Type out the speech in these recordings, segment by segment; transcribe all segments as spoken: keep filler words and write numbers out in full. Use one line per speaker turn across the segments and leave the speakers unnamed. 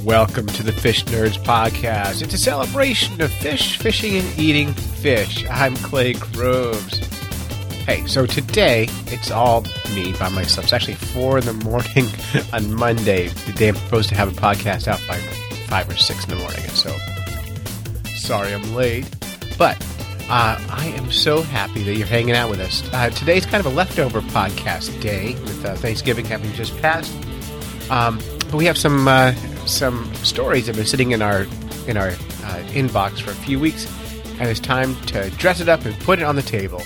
Welcome to the Fish Nerds Podcast. It's a celebration of fish, fishing, and eating fish. I'm Clay Groves. Hey, so today, it's all me by myself. It's actually four in the morning on Monday, the day I'm supposed to have a podcast out by five or six in the morning. And so, sorry I'm late. But uh, I am so happy that you're hanging out with us. Uh, today's kind of a leftover podcast day with uh, Thanksgiving having just passed. Um, but we have some uh, some stories that have been sitting in our in our uh, inbox for a few weeks, and it's time to dress it up and put it on the table.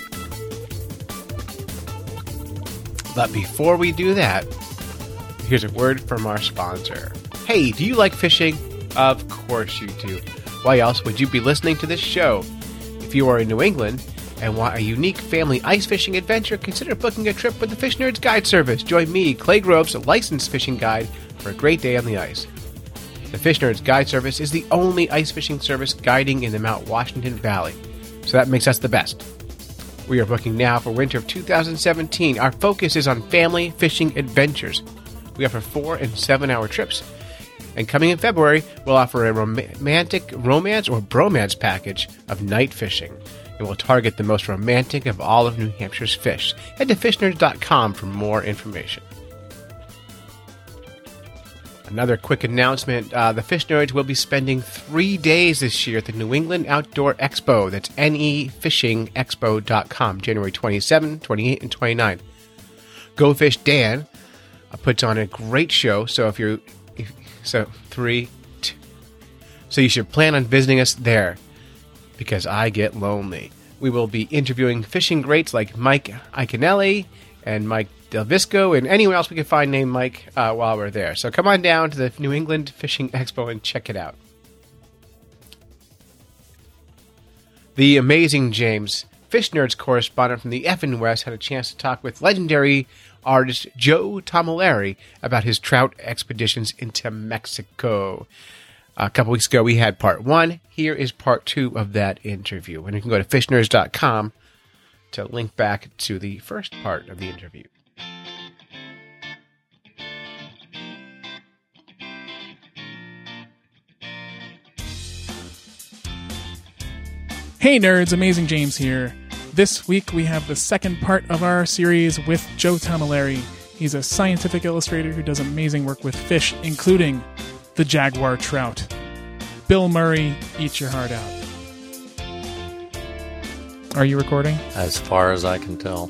But before we do that, here's a word from our sponsor. Hey, do you like fishing? Of course you do. Why else would you be listening to this show? If you are in New England and want a unique family ice fishing adventure, consider booking a trip with the Fish Nerds Guide Service. Join me, Clay Groves, a licensed fishing guide, for a great day on the ice. The Fish Nerds Guide Service is the only ice fishing service guiding in the Mount Washington Valley, so that makes us the best. We are booking now for winter of two thousand seventeen. Our focus is on family fishing adventures. We offer four and seven hour trips. And coming in February, we'll offer a romantic romance or bromance package of night fishing. And we'll target the most romantic of all of New Hampshire's fish. Head to fish nerds dot com for more information. Another quick announcement. Uh, the Fish Nerds will be spending three days this year at the New England Outdoor Expo. That's N E fishing expo dot com, January twenty-seventh, twenty-eighth, and twenty-ninth. Go Fish Dan uh, puts on a great show. So if you're... If, so, three... Two, so you should plan on visiting us there, because I get lonely. We will be interviewing fishing greats like Mike Iaconelli and Mike Del Visco, and anyone else we can find named Mike uh, while we're there. So come on down to the New England Fishing Expo and check it out. The amazing James, Fish Nerds correspondent from the F N West, had a chance to talk with legendary artist Joe Tomalleri about his trout expeditions into Mexico. A couple weeks ago, we had part one. Here is part two of that interview. And you can go to fish nerds dot com to link back to the first part of the interview.
Hey nerds, Amazing James here. This week we have the second part of our series with Joe Tomalleri. He's a scientific illustrator who does amazing work with fish, including the jaguar trout. Bill Murray, eat your heart out. Are you recording?
As far as I can tell.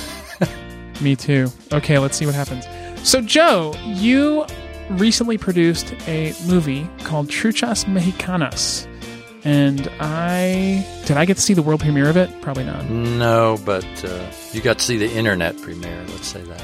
Me too. Okay, let's see what happens. So Joe, you recently produced a movie called Truchas Mexicanas. And I... Did I get to see the world premiere of it? Probably not.
No, but uh, you got to see the internet premiere, let's say that.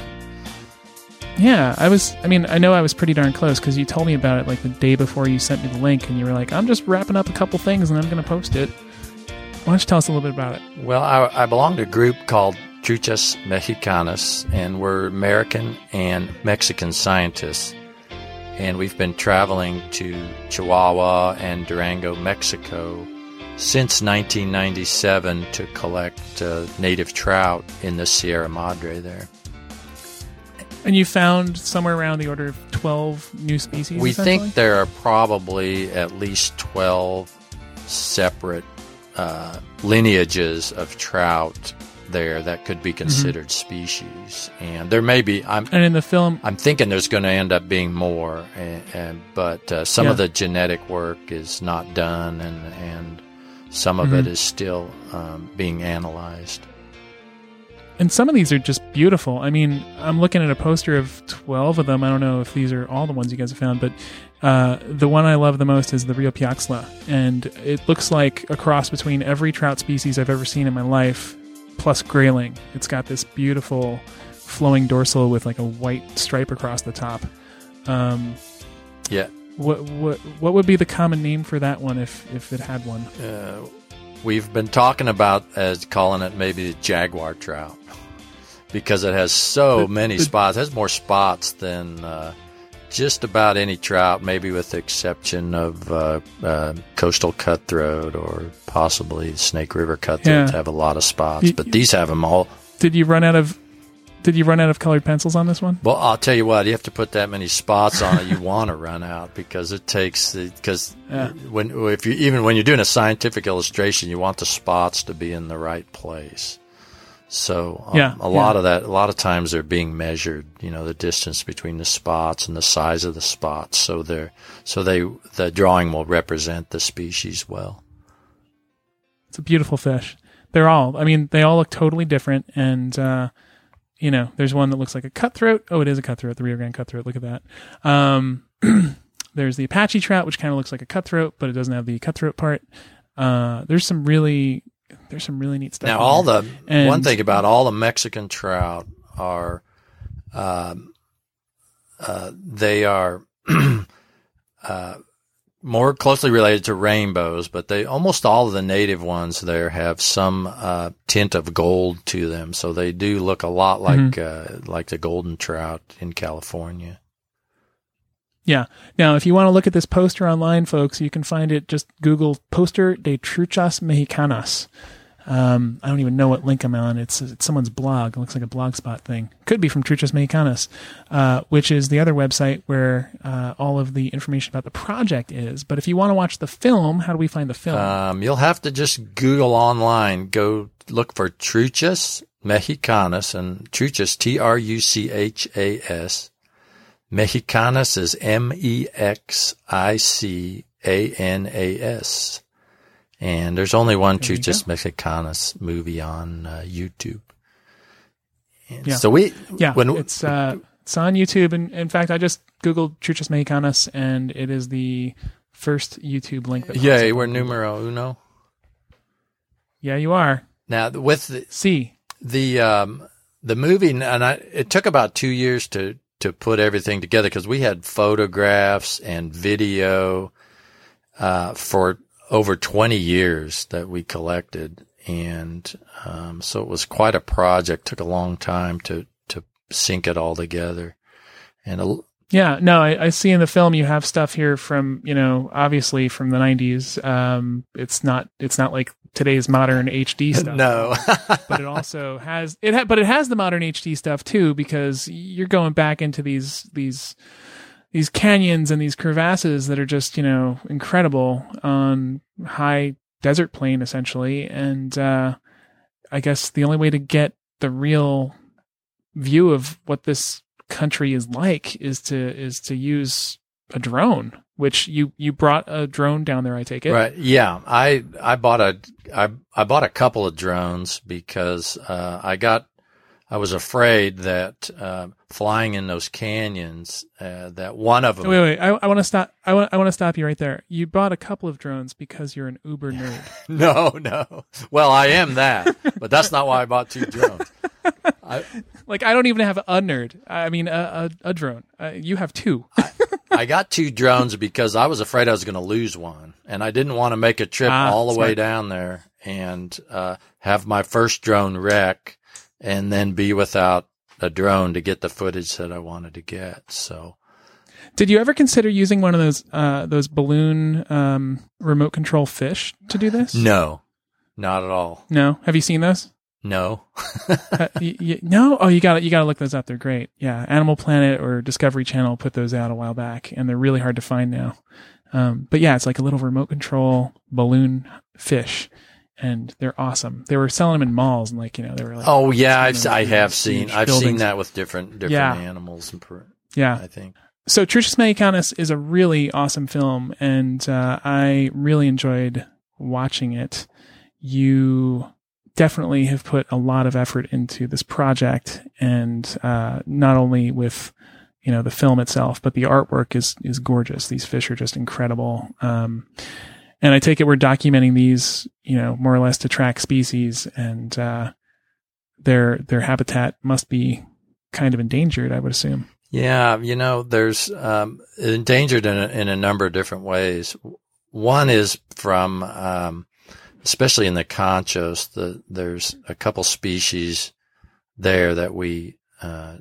Yeah, I was... I mean, I know I was pretty darn close, because you told me about it like the day before you sent me the link, and you were like, I'm just wrapping up a couple things, and I'm going to post it. Why don't you tell us a little bit about it?
Well, I, I belong to a group called Truchas Mexicanas, and we're American and Mexican scientists. And we've been traveling to Chihuahua and Durango, Mexico since nineteen ninety-seven to collect uh, native trout in the Sierra Madre there.
And you found somewhere around the order of twelve new species,
We think there are probably at least twelve separate uh, lineages of trout there that could be considered mm-hmm. species, and there may be. I'm
and in the film,
I'm thinking there's going to end up being more, and, and but uh, some
yeah.
of the genetic work is not done, and and some of
mm-hmm.
it is still um, being analyzed.
And some of these are just beautiful. I mean, I'm looking at a poster of twelve of them. I don't know if these are all the ones you guys have found, but uh, the one I love the most is the Rio Piaxla, and it looks like a cross between every trout species I've ever seen in my life, plus grayling. It's got this beautiful flowing dorsal with like a white stripe across the top. Um,
yeah.
What what what would be the common name for that one if if it had one?
Uh, we've been talking about as calling it maybe the jaguar trout because it has so the, many the, spots. It has more spots than uh, just about any trout, maybe with the exception of uh, uh, coastal cutthroat or possibly Snake River cutthroats yeah. have a lot of spots,
you,
but these have them all.
Did you run out of Did you run out of colored pencils on this one?
Well, I'll tell you what, you have to put that many spots on it, you want to run out, because it takes, because
Yeah.
when, if you, even when you're doing a scientific illustration, you want the spots to be in the right place. So um,
Yeah,
a lot
yeah.
of that, a lot of times they're being measured, you know, the distance between the spots and the size of the spots. So they're, so they, the drawing will represent the species well.
It's a beautiful fish. They're all, I mean, they all look totally different. And, uh, you know, there's one that looks like a cutthroat. Oh, it is a cutthroat, the Rio Grande cutthroat. Look at that. Um, there's the Apache trout, which kind of looks like a cutthroat, but it doesn't have the cutthroat part. Uh, there's some really, there's some really neat stuff.
Now,
in
all
there.
the
And-
one thing about all the Mexican trout are, um, uh, they are uh, more closely related to rainbows, but they almost all of the native ones there have some uh, tint of gold to them, so they do look a lot like
Mm-hmm.
uh, like the golden trout in California.
Yeah. Now, if you want to look at this poster online, folks, you can find it. Just Google Poster de Truchas Mexicanas. Um, I don't even know what link I'm on. It's, it's someone's blog. It looks like a blogspot thing. Could be from Truchas Mexicanas, uh, which is the other website where uh, all of the information about the project is. But if you want to watch the film, how do we find the film?
Um, you'll have to just Google online. Go look for Truchas Mexicanas, and Truchas, T R U C H A S. Mexicanas is M E X I C A N A S. And there's only one
There you
Truchas
go.
Mexicanas movie on uh, YouTube. And
Yeah.
So we,
yeah,
when,
it's uh, it's on YouTube. And in fact, I just Googled Truchas Mexicanas, and it is the first YouTube link. That pops
yeah,
up
we're
on Google.
numero uno.
Yeah, you are.
Now with the,
C.
the, um, the movie, and I, it took about two years to, to put everything together, because we had photographs and video, uh, for over twenty years that we collected. And, um, so it was quite a project, took a long time to, to sync it all together. And a,
Yeah, no, I, I see in the film you have stuff here from, you know, obviously from the nineties. Um, it's not, it's not like today's modern H D stuff.
no,
But it also has it, ha- but it has the modern H D stuff too, because you're going back into these these these canyons and these crevasses that are just, you know, incredible on high desert plain essentially. And uh, I guess the only way to get the real view of what this country is like is to is to use a drone, which you you brought a drone down there, I take it.
right. Yeah. I, I bought a, I, I bought a couple of drones because, uh, I got, I was afraid that, uh, flying in those canyons, uh, that one of them,
Wait, wait. I, I want to stop. I want. I want to stop you right there. You bought a couple of drones because you're an Uber nerd.
no, no. Well, I am that, but that's not why I bought two drones. I,
Like I don't even have a nerd. I mean, a a, a drone. Uh, you have two.
I got two drones because I was afraid I was going to lose one, and I didn't want to make a trip
Ah,
all the way
smart.
down there and uh, have my first drone wreck, and then be without a drone to get the footage that I wanted to get. So,
Did you ever consider using one of those uh, those balloon um, remote control fish to do this?
no, not at all.
No. Have you seen those?
No.
uh, y- y- no. Oh, you got to you got to look those up. They're great. Yeah, Animal Planet or Discovery Channel put those out a while back, and they're really hard to find now. Um, but yeah, it's like a little remote control balloon fish, and they're awesome. They were selling them in malls, and like you know, they were like,
Oh yeah, I've,
selling them
I
in
have
these
seen
huge
I've seen
buildings.
that with different different
Yeah.
animals. And per,
Yeah.
I think.
So Truchas Mexicanas is a really awesome film, and uh, I really enjoyed watching it. You definitely have put a lot of effort into this project, and uh, not only with you know the film itself, but the artwork is is gorgeous. These fish are just incredible. Um, and I take it we're documenting these, you know, more or less to track species, and uh, their their habitat must be kind of endangered, I would assume.
Yeah, you know, there's um, endangered in a, in a number of different ways. One is from, um, especially in the conchos, the, there's a couple species there that we, uh,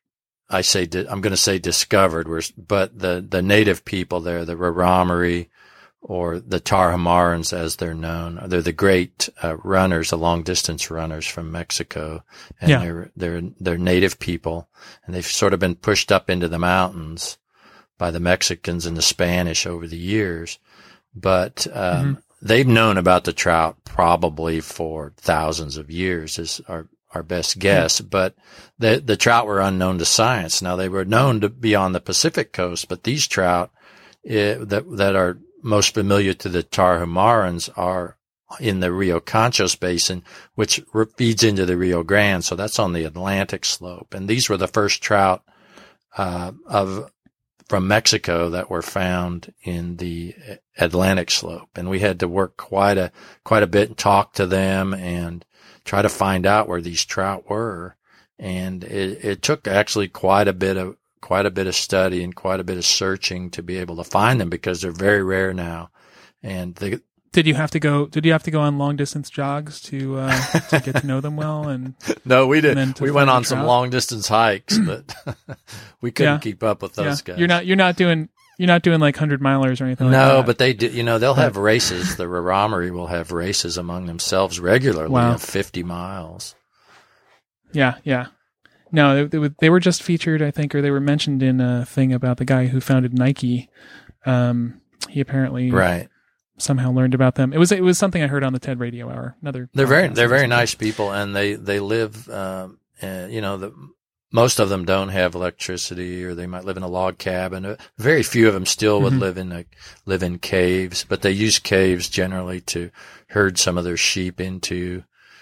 I say, di- I'm going to say discovered, where, but the, the native people there, the Raramuri, or the Tarahumaranes as they're known. They're the great uh, runners, the long distance runners from Mexico, and
Yeah.
they're they're they're native people, and they've sort of been pushed up into the mountains by the Mexicans and the Spanish over the years, but um,
Mhm.
they've known about the trout probably for thousands of years, is our our best guess. But the the trout were unknown to science. Now, they were known to be on the Pacific coast, but these trout eh, that that are most familiar to the Tarahumarans are in the Rio Conchos Basin, which re- feeds into the Rio Grande. So that's on the Atlantic slope. And these were the first trout uh, of from Mexico that were found in the Atlantic slope. And we had to work quite a quite a bit and talk to them and try to find out where these trout were. And it, it took actually quite a bit of quite a bit of study and quite a bit of searching to be able to find them, because they're very rare now. And they,
Did you have to go? Did you have to go on long distance jogs to uh, to get to know them well? And
no, we
And then
didn't.
to
We
find
went
the
on some
trout?
long distance hikes, but we couldn't
Yeah.
keep up with those
yeah,
guys.
you're not you're not doing you're not doing like hundred milers or anything. like
No,
that.
but they do. You know, they'll have races. The Raramuri will have races among themselves regularly
Wow.
of fifty miles.
yeah, yeah. No, they, they, were- they were just featured, I think, or they were mentioned in a thing about the guy who founded Nike. Um, he apparently
Right.
somehow learned about them. It was it was something I heard on the TED Radio Hour. Another
They're very
podcast
they're
I
very
listened to.
nice people, and they they live. Um, uh, you know, the most of them don't have electricity, or they might live in a log cabin. Uh, Very few of them still would
Mhm.
live in a, live in caves, but they use caves generally to herd some of their sheep into.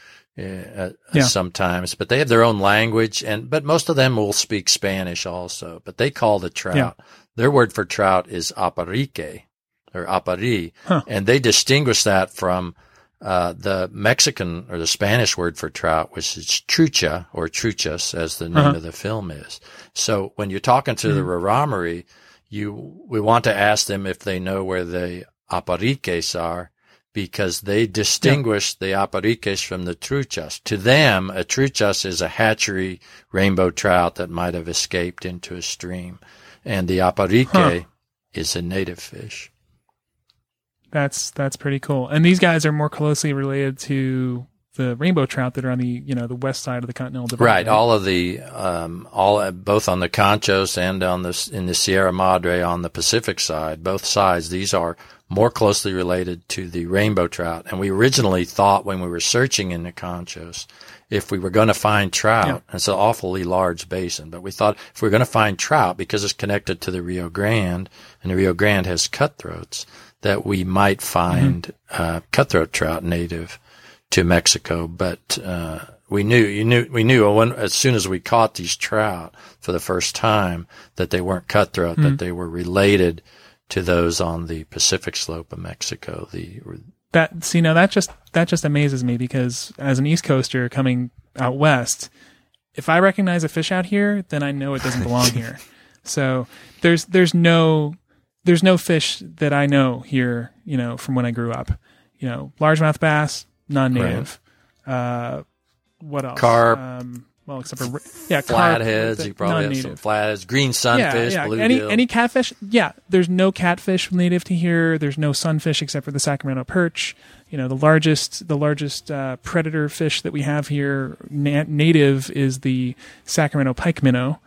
Uh,
Yeah.
Sometimes, but they have their own language, and but most of them will speak Spanish also. But they call the trout.
Yeah.
Their word for trout is aparique or apari,
Huh.
and they distinguish that from uh, the Mexican or the Spanish word for trout, which is trucha or truchas, as the name
Uh-huh.
of the film is. So when you're talking to the Raramuri, you we want to ask them if they know where the apariques are, because they distinguish the apariques from the truchas. To them, a truchas is a hatchery rainbow trout that might have escaped into a stream, and the aparique
Huh.
is a native fish.
That's that's pretty cool. And these guys are more closely related to the rainbow trout that are on the you know the west side of the Continental Divide.
Right. All of the, um, all, both on the Conchos and on the, in the Sierra Madre on the Pacific side, both sides, these are more closely related to the rainbow trout. And we originally thought when we were searching in the Conchos, if we were going to find trout,
Yeah.
it's an awfully large basin, but we thought if we were going to find trout, because it's connected to the Rio Grande, and the Rio Grande has cutthroats, that we might find uh, cutthroat trout native to Mexico. But uh, we knew, you knew, we knew when, as soon as we caught these trout for the first time, that they weren't cutthroat, that they were related to those on the Pacific slope of Mexico. The
That see now that just that just amazes me, because as an East Coaster coming out west, if I recognize a fish out here, then I know it doesn't belong here. So there's there's no there's no fish that I know here, you know, from when I grew up. You know, largemouth bass, non-native. Uh, what else?
Carp.
Um, well, except for yeah,
flatheads,
carp,
you probably have some
non-native.
flatheads, green sunfish,
yeah, yeah.
bluegill.
Any any catfish? Yeah, there's no catfish native to here. There's no sunfish except for the Sacramento perch. You know, the largest the largest uh, predator fish that we have here na- native is the Sacramento pike minnow,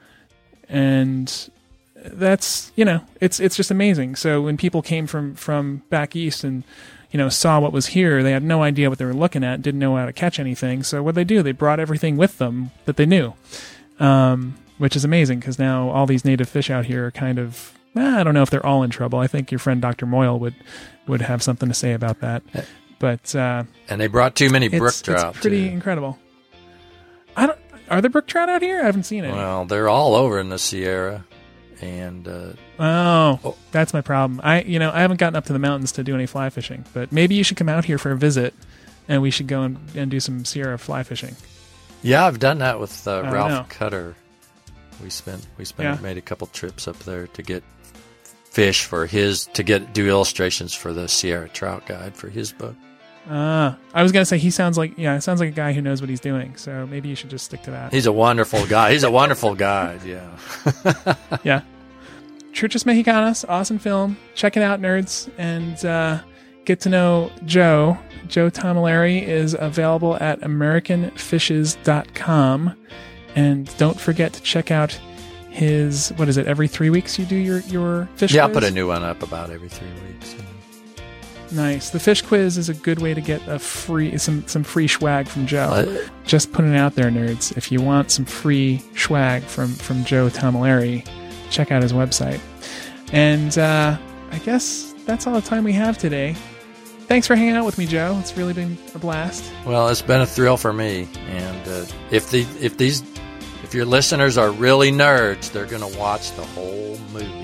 and that's you know it's it's just amazing. So when people came from from back east and you know saw what was here, they had no idea what they were looking at, didn't know how to catch anything. So what they do, they brought everything with them that they knew. Um, which is amazing, because now all these native fish out here are kind of, eh, I don't know if they're all in trouble. I think your friend Doctor Moyle would, would have something to say about that. But uh,
And they brought too many brook
it's,
trout.
it's pretty
too.
incredible. I don't. Are there brook trout out here? I haven't seen any.
Well, they're all over in the Sierra, and uh,
Oh,
Oh.
that's my problem. I, you know, I haven't gotten up to the mountains to do any fly fishing, but maybe you should come out here for a visit, and we should go and, and do some Sierra fly fishing.
yeah, I've done that with uh,
I don't
Ralph
know.
Cutter. We spent we spent
Yeah.
made a couple trips up there to get fish for his to get do illustrations for the Sierra Trout Guide for his book.
Uh, I was gonna say he sounds like yeah, it sounds like a guy who knows what he's doing. So maybe you should just stick to that.
He's a wonderful guy. He's a wonderful guide. Yeah.
Yeah. Truchas Mexicanas, awesome film. Check it out, nerds, and uh, get to know Joe. Joe Tomilleri is available at american fishes dot com. And don't forget to check out his, what is it, every three weeks you do your, your fish
yeah,
quiz?
I'll put a new one up about every three weeks.
Nice. The fish quiz is a good way to get a free some, some free swag from Joe.
What?
Just putting it out there, nerds. If you want some free swag from, from Joe Tomilleri, check out his website. And uh, I guess that's all the time we have today. Thanks for hanging out with me, Joe. It's really been a blast.
Well, it's been a thrill for me. And uh, if the if these if your listeners are really nerds, they're going to watch the whole movie.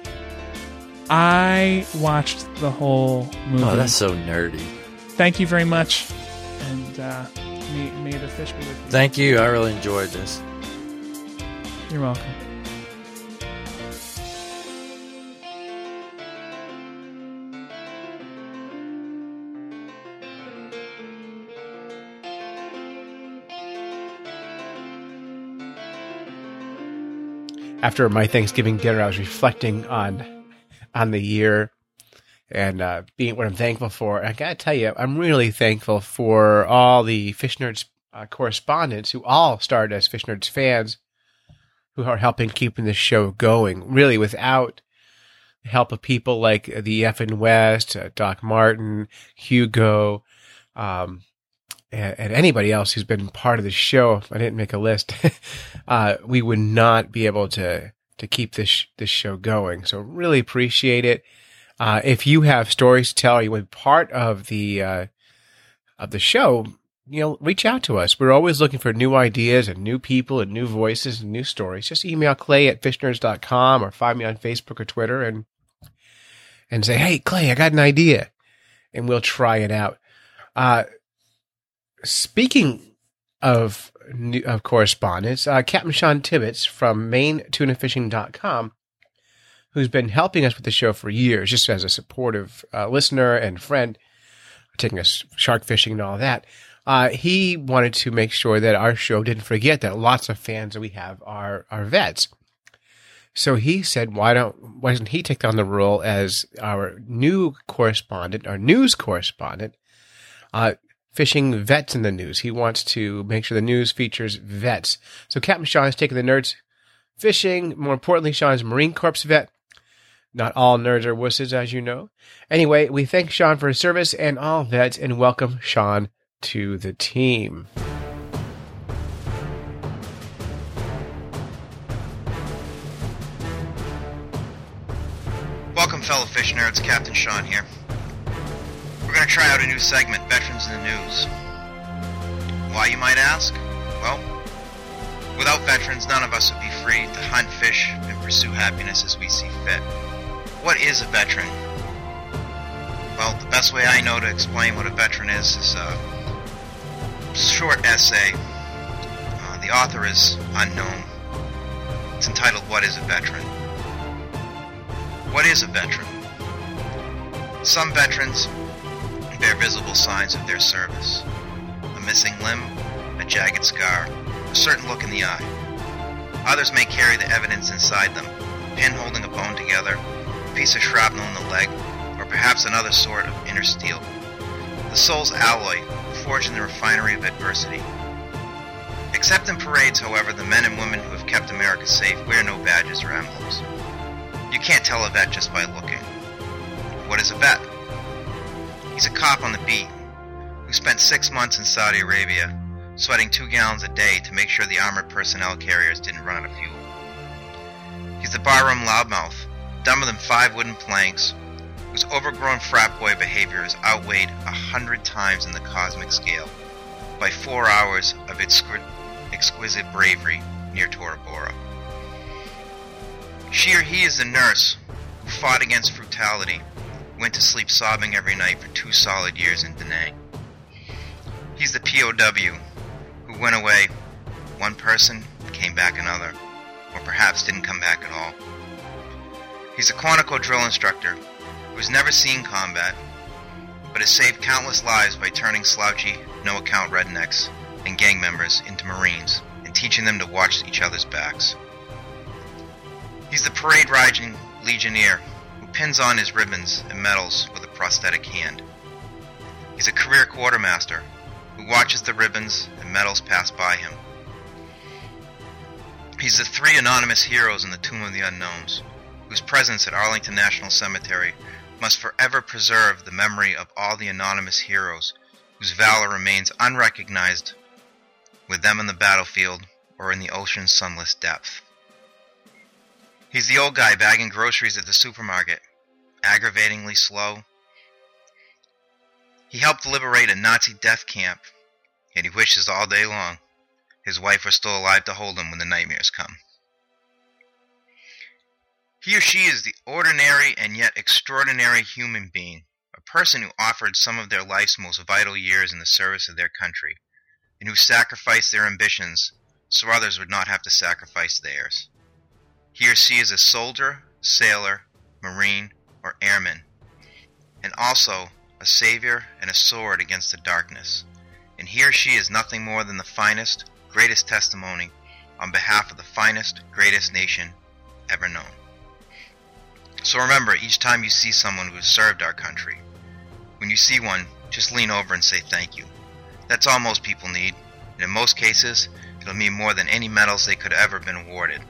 I watched the whole movie.
Oh, that's so nerdy.
Thank you very much. And uh, may, may the fish be with you.
Thank you. I really enjoyed this.
You're welcome.
After my Thanksgiving dinner, I was reflecting on on the year and uh, being what I'm thankful for. And I got to tell you, I'm really thankful for all the Fish Nerds uh, correspondents who all started as Fish Nerds fans, who are helping keeping this show going. Really, without the help of people like the F N West, uh, Doc Martin, Hugo, um, and, and anybody else who's been part of the show, I didn't make a list, uh, we would not be able to, to keep this, this show going. So really appreciate it. Uh, if you have stories to tell, you want to be part of the, uh, of the show, you know, reach out to us. We're always looking for new ideas and new people and new voices and new stories. Just email Clay at fish nerds dot com or find me on Facebook or Twitter and, and say, hey, Clay, I got an idea, and we'll try it out. Uh, Speaking of new, of correspondence, uh, Captain Sean Tibbetts from Maine Tuna Fishing dot com, who's been helping us with the show for years, just as a supportive uh, listener and friend, taking us shark fishing and all that, uh, he wanted to make sure that our show didn't forget that lots of fans that we have are, are vets. So he said, why don't why doesn't he take on the role as our new correspondent, our news correspondent, uh, fishing vets in the news. He wants to make sure the news features vets. So Captain Sean has taken the nerds fishing. More importantly, Sean's Marine Corps vet. Not all nerds are wusses, as you know. Anyway, we thank Sean for his service and all vets, and welcome Sean to the team.
Welcome, fellow fish nerds. Captain Sean here. We're going to try out a new segment, Veterans in the News. Why, you might ask? Well, without veterans, none of us would be free to hunt, fish, and pursue happiness as we see fit. What is a veteran? Well, the best way I know to explain what a veteran is is a short essay. Uh, the author is unknown. It's entitled, What is a Veteran? What is a veteran? Some veterans bear visible signs of their service. A missing limb, a jagged scar, a certain look in the eye. Others may carry the evidence inside them, a pin holding a bone together, a piece of shrapnel in the leg, or perhaps another sort of inner steel. The soul's alloy, forged in the refinery of adversity. Except in parades, however, the men and women who have kept America safe wear no badges or emblems. You can't tell a vet just by looking. What is a vet? He's a cop on the beat who spent six months in Saudi Arabia, sweating two gallons a day to make sure the armored personnel carriers didn't run out of fuel. He's the barroom loudmouth, dumber than five wooden planks, whose overgrown frat boy behavior is outweighed a hundred times in the cosmic scale by four hours of exqu- exquisite bravery near Tora Bora. She or he is the nurse who fought against brutality, went to sleep sobbing every night for two solid years in Da Nang. He's the P O W who went away one person, came back another, or perhaps didn't come back at all. He's a Quantico drill instructor who's never seen combat, but has saved countless lives by turning slouchy, no-account rednecks and gang members into Marines and teaching them to watch each other's backs. He's the parade-riding Legionnaire who pins on his ribbons and medals with a prosthetic hand. He's a career quartermaster who watches the ribbons and medals pass by him. He's the three anonymous heroes in the Tomb of the Unknowns, whose presence at Arlington National Cemetery must forever preserve the memory of all the anonymous heroes whose valor remains unrecognized with them in the battlefield or in the ocean's sunless depth. He's the old guy bagging groceries at the supermarket, aggravatingly slow. He helped liberate a Nazi death camp, and he wishes all day long his wife were still alive to hold him when the nightmares come. He or she is the ordinary and yet extraordinary human being, a person who offered some of their life's most vital years in the service of their country, and who sacrificed their ambitions so others would not have to sacrifice theirs. He or she is a soldier, sailor, marine, or airman, and also a savior and a sword against the darkness. And he or she is nothing more than the finest, greatest testimony on behalf of the finest, greatest nation ever known. So remember, each time you see someone who has served our country, when you see one, just lean over and say thank you. That's all most people need, and in most cases, it'll mean more than any medals they could have ever been awarded.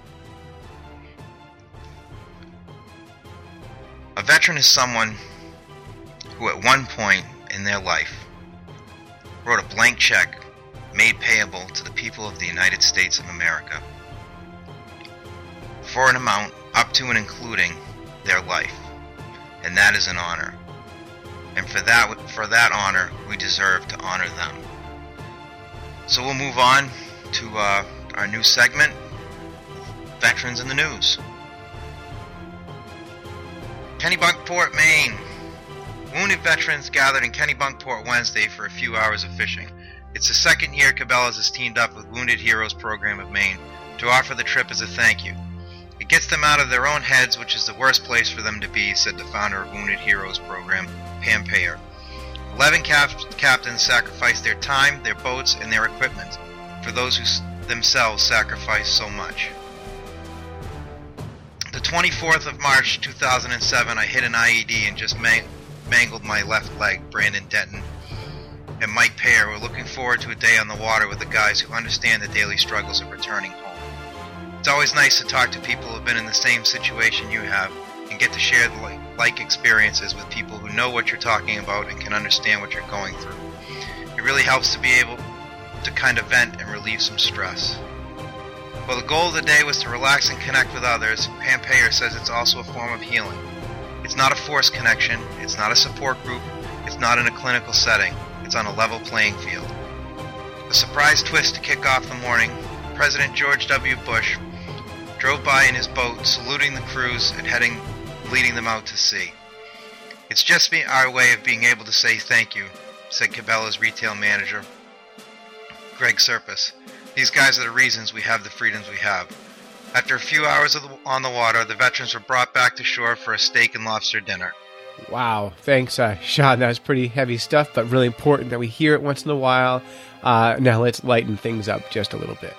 A veteran is someone who at one point in their life wrote a blank check made payable to the people of the United States of America for an amount up to and including their life, and that is an honor. And for that, for that honor, we deserve to honor them. So we'll move on to uh, our new segment, Veterans in the News. Kennebunkport, Maine. Wounded veterans gathered in Kennebunkport Wednesday for a few hours of fishing. It's the second year Cabela's has teamed up with Wounded Heroes Program of Maine to offer the trip as a thank you. It gets them out of their own heads, which is the worst place for them to be, said the founder of Wounded Heroes Program, Pam Payer. Eleven cap- captains sacrificed their time, their boats, and their equipment for those who s- themselves sacrificed so much. The twenty-fourth of March two thousand seven, I hit an I E D and just man- mangled my left leg. Brandon Denton and Mike Payer were looking forward to a day on the water with the guys who understand the daily struggles of returning home. It's always nice to talk to people who have been in the same situation you have and get to share the like experiences with people who know what you're talking about and can understand what you're going through. It really helps to be able to kind of vent and relieve some stress. While the goal of the day was to relax and connect with others, Pam Payer says it's also a form of healing. It's not a forced connection, it's not a support group, it's not in a clinical setting, it's on a level playing field. A surprise twist to kick off the morning, President George W. Bush drove by in his boat, saluting the crews and heading, leading them out to sea. It's just be our way of being able to say thank you, said Cabela's retail manager, Greg Serpis. These guys are the reasons we have the freedoms we have. After a few hours of the, on the water, the veterans were brought back to shore for a steak and lobster dinner.
Wow. Thanks, uh, Sean. That was pretty heavy stuff, but really important that we hear it once in a while. Uh, now let's lighten things up just a little bit.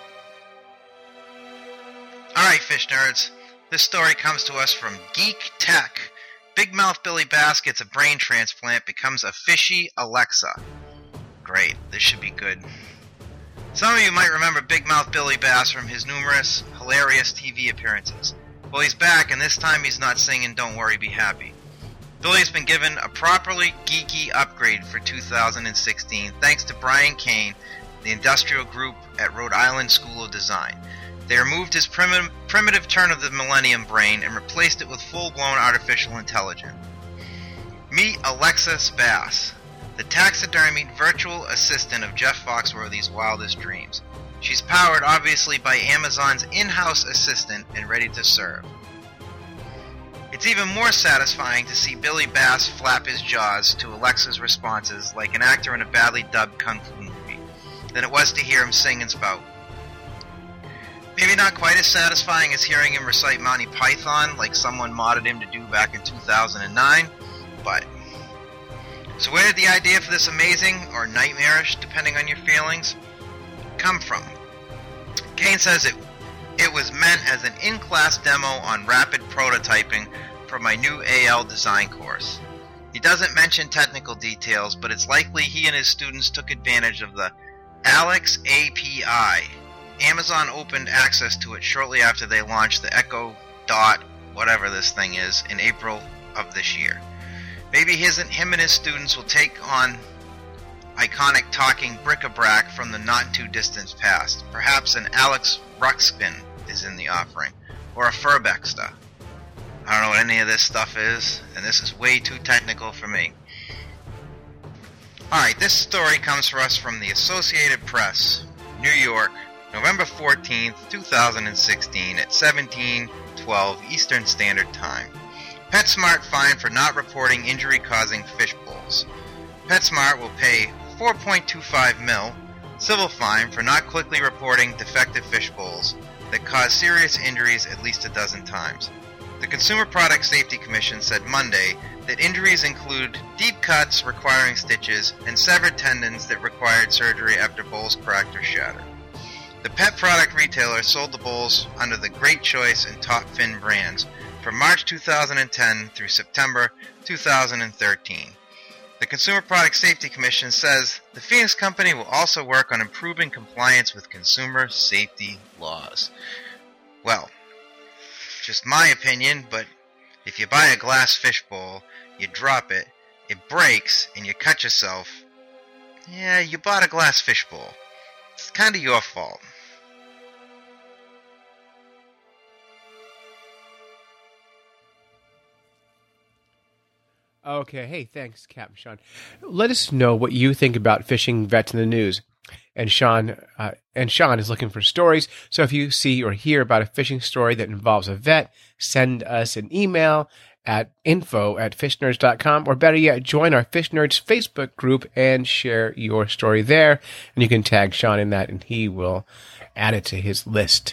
Alright, fish nerds. This story comes to us from Geek Tech. Big Mouth Billy Bass gets a brain transplant, becomes a fishy Alexa. Great. This should be good. Some of you might remember Big Mouth Billy Bass from his numerous hilarious T V appearances. Well, he's back, and this time he's not singing Don't Worry, Be Happy. Billy's been given a properly geeky upgrade for two thousand sixteen thanks to Brian Kane, the industrial group at Rhode Island School of Design. They removed his prim- primitive turn of the Millennium brain and replaced it with full-blown artificial intelligence. Meet Alexis Bass, the taxidermied virtual assistant of Jeff Foxworthy's wildest dreams. She's powered, obviously, by Amazon's in-house assistant and ready to serve. It's even more satisfying to see Billy Bass flap his jaws to Alexa's responses like an actor in a badly dubbed kung fu movie than it was to hear him sing and spout. Maybe not quite as satisfying as hearing him recite Monty Python like someone modded him to do back in two thousand nine, but... So where did the idea for this amazing, or nightmarish, depending on your feelings, come from? Kane says it It was meant as an in-class demo on rapid prototyping for my new A L design course. He doesn't mention technical details, but it's likely he and his students took advantage of the Alex A P I. Amazon opened access to it shortly after they launched the Echo Dot, whatever this thing is, in April of this year. Maybe his and him and his students will take on iconic talking bric-a-brac from the not-too-distant past. Perhaps an Alex Ruxpin is in the offering, or a Furbexta. I don't know what any of this stuff is, and this is way too technical for me. Alright, this story comes for us from the Associated Press, New York, November fourteenth, two thousand sixteen at seventeen twelve Eastern Standard Time. PetSmart fined for not reporting injury-causing fish bowls. PetSmart will pay four point two five mil civil fine for not quickly reporting defective fish bowls that cause serious injuries at least a dozen times. The Consumer Product Safety Commission said Monday that injuries include deep cuts requiring stitches and severed tendons that required surgery after bowls cracked or shattered. The pet product retailer sold the bowls under the Great Choice and Top Fin brands from March two thousand ten through September two thousand thirteen. The Consumer Product Safety Commission says the Phoenix Company will also work on improving compliance with consumer safety laws. Well, just my opinion, but if you buy a glass fish bowl, you drop it, it breaks, and you cut yourself, yeah, you bought a glass fish bowl. It's kind of your fault.
Okay, hey, thanks, Captain Sean. Let us know what you think about fishing vets in the news. And Sean, uh, and Sean is looking for stories. So if you see or hear about a fishing story that involves a vet, send us an email at info at fish nerds dot com, or better yet, join our Fish Nerds Facebook group and share your story there. And you can tag Sean in that, and he will add it to his list.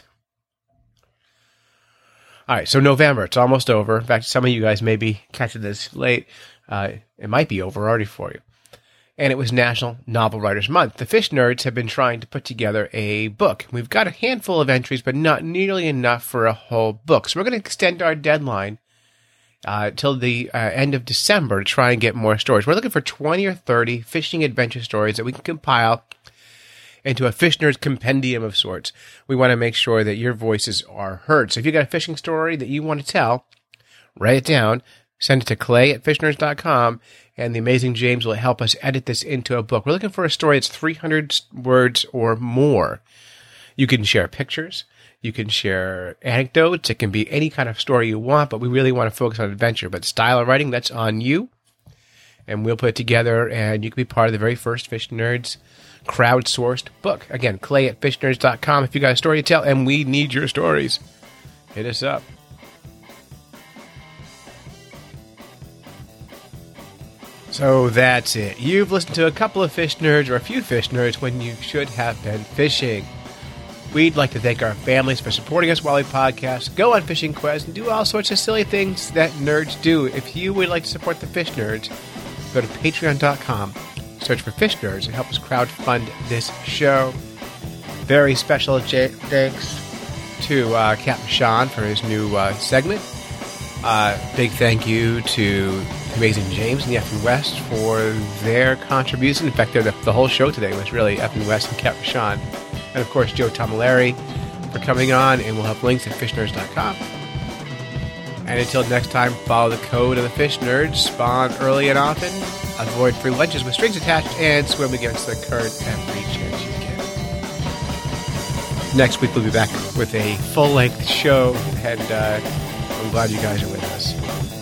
All right, so November, it's almost over. In fact, some of you guys may be catching this late. Uh, it might be over already for you. And it was National Novel Writers Month. The Fish Nerds have been trying to put together a book. We've got a handful of entries, but not nearly enough for a whole book. So we're going to extend our deadline uh, till the uh, end of December to try and get more stories. We're looking for twenty or thirty fishing adventure stories that we can compile into a Fish Nerds compendium of sorts. We want to make sure that your voices are heard. So if you got a fishing story that you want to tell, write it down, send it to clay at fish nerds dot com, and the amazing James will help us edit this into a book. We're looking for a story that's three hundred words or more. You can share pictures. You can share anecdotes. It can be any kind of story you want, but we really want to focus on adventure. But style of writing, that's on you. And we'll put it together, and you can be part of the very first Fish Nerds crowdsourced book. Again, clay at fish nerds dot com if you got a story to tell, and we need your stories. Hit us up. So that's it. You've listened to a couple of Fish Nerds, or a few Fish Nerds, when you should have been fishing. We'd like to thank our families for supporting us while we podcast, go on fishing quests, and do all sorts of silly things that nerds do. If you would like to support the Fish Nerds, go to patreon dot com, search for Fish Nerds, and help us crowdfund this show. Very special j- thanks to uh, Captain Sean for his new uh, segment. Uh, big thank you to Amazing James and the F and West for their contribution. In fact, the, the whole show today was really F and West and Captain Sean. And of course, Joe Tomilleri for coming on, and we'll have links at fish nerds dot com. And until next time, follow the code of the Fish Nerds, spawn early and often, avoid free lunches with strings attached, and swim against the current every chance you get. Next week, we'll be back with a full-length show, and uh, I'm glad you guys are with us.